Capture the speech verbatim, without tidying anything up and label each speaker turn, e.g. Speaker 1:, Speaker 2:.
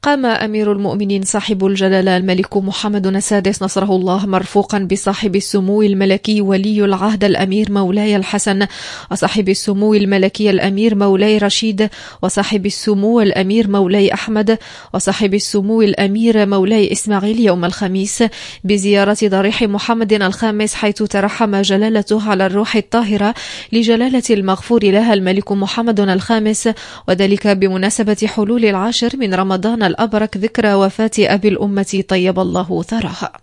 Speaker 1: قام أمير المؤمنين صاحب الجلالة الملك محمد السادس نصره الله مرفوقا بصاحب السمو الملكي ولي العهد الأمير مولاي الحسن، وصاحب السمو الملكي الأمير مولاي رشيد، وصاحب السمو الأمير مولاي أحمد، وصاحب السمو الأمير مولاي إسماعيل يوم الخميس بزيارة ضريح محمد الخامس، حيث ترحم جلالته على الروح الطاهرة لجلالة المغفور لها الملك محمد الخامس، وذلك بمناسبة حلول العاشر من رمضان الأبرك ذكرى وفاة أبي الأمة طيب الله ثراها.